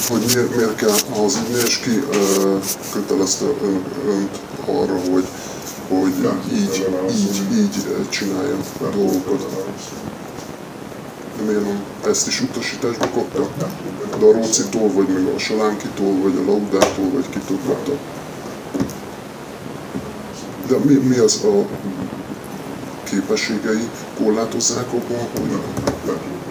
hogy miért kell az ügynöki kötelezte önt arra, hogy így csinálja a dolgokat. De miért nem? Ezt is utasításba kapta? De a Rócitól, vagy meg a Salánkitól, vagy a Laudától, vagy kitől kapta? De mi az a képességei korlátozzák abban, hogy